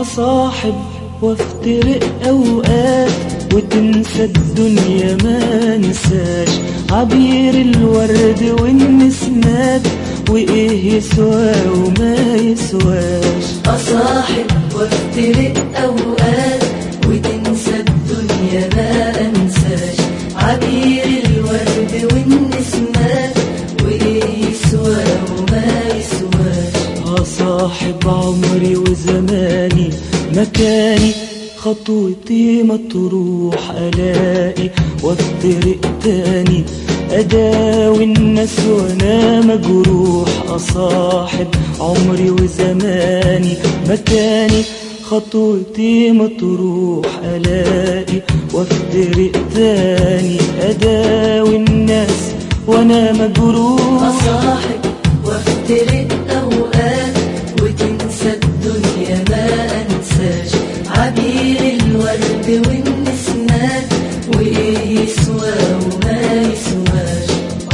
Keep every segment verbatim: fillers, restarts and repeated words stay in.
أصاحب وافترق أوقات وتنسى الدنيا ما نساش عبير الورد والنسمات وإيه يسوى وما يسواش. أصاحب وافترق أوقات وتنسى الدنيا ما أنساش عبير الورد والنسمات وإيه يسوى وما يسواش. أصاحب عمري وزماني مكاني خطوتي ما تروح ألاقي وافترق تاني أداوي الناس وأنا مجروح. أصاحب عمري وزماني مكاني خطوتي ما تروح ألاقي وافترق تاني أداوي الناس وأنا مجروح. أصاحب وافترق أوقات وتنسى الدنيا ما أنساش عبير الورد والنسمات وإيه يسوى وما يسواش.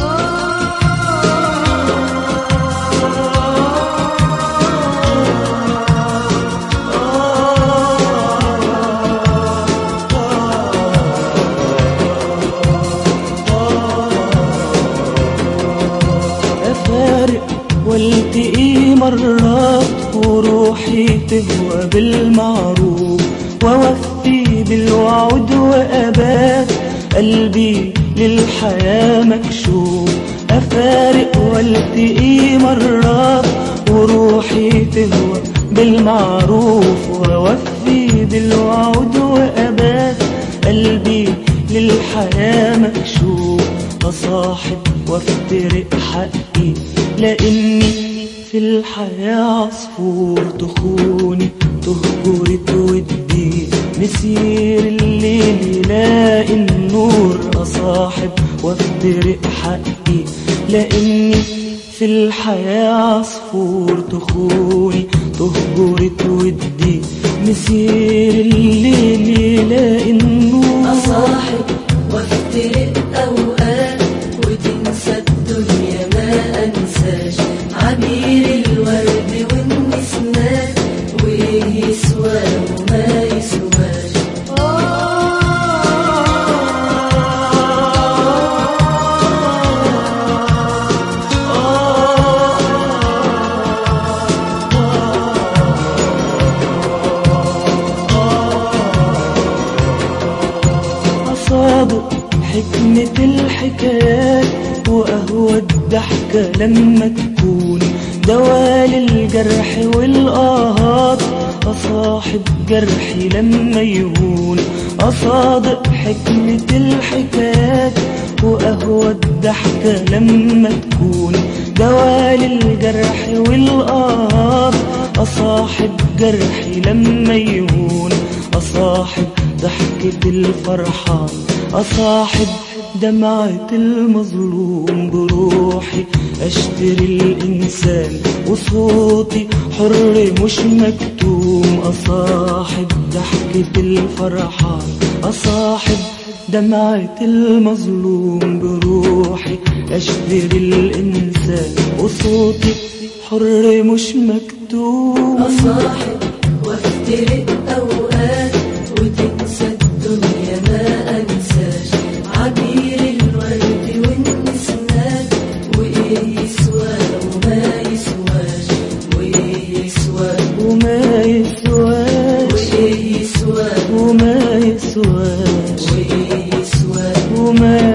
أفارق والتقي مرات وروحي تهوى بالمعروف ووفي بالوعد وأبات قلبي للحياة مكشوف. أفارق والتقي مرات وروحي تهوى بالمعروف ووفي بالوعد وأبات قلبي للحياة مكشوف. أصاحب وافترق حقي لأني في الحياة عصفور تخوني تهجر تودي مسير الليل يلاقي النور. أصاحب وافترق حقي لأني في الحياة عصفور تخوني تهجر تودي مسير الليل يلاقي النور. أصاحب وافترق أوقات وتنسى الدنيا ما أنساش عبير الورد والنسمات وإيه يسوى وما يسواش. أصادق حكمة الحكايات وأهوى الضحكة لما تكون دواء للجرح والآهات. أصاحب جرحي لما يهون. أصادق حكمة الحكايات وأهوى الضحكة لما تكون دواء للجرح والآهات. أصاحب جرحي لما يهون. أصاحب ضحكة الفرحان. أصاحب دمعة المظلوم بروحي أشتري الإنسان وصوتي حر مش مكتوم. أصاحب ضحكة الفرحان. أصاحب دمعة المظلوم بروحي أشتري الإنسان وصوتي حر مش مكتوم. أصاحب وافترق أوقات وتنسى الدنيا ما أنساش عبير الورد والنسمات وإيه يسوى وما يسواش وإيه يسوى وما يسواش وإيه يسوى وما يسواش وإيه يسوى وما